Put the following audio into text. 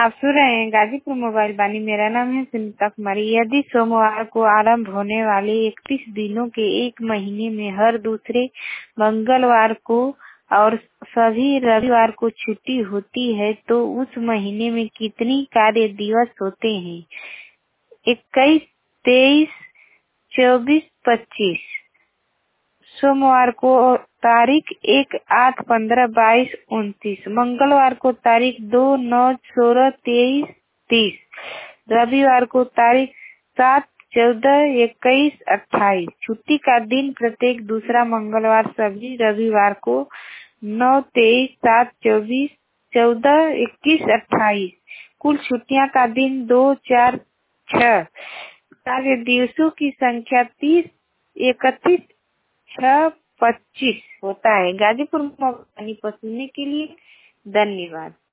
आप सुन रहे हैं गाजीपुर मोबाइल वाणी। मेरा नाम है सुनीता कुमारी। यदि सोमवार को आरंभ होने वाले 31 दिनों के एक महीने में हर दूसरे मंगलवार को और सभी रविवार को छुट्टी होती है तो उस महीने में कितनी कार्य दिवस होते हैं? 21, 23, 24, 25। सोमवार को तारीख 1, 8, 15, 22, 29। मंगलवार को तारीख 2, 9, 16, 23, 30। रविवार को तारीख 7, 14, 21, 28। छुट्टी का दिन प्रत्येक दूसरा मंगलवार सभी रविवार को 9, 23, 7, 24, 14, 21, 28। कुल छुट्टियां का दिन 2, 4, 6। कार्य दिवसों की संख्या 30, 31, 6, 25 होता है। गाजीपुर में सुनने के लिए धन्यवाद।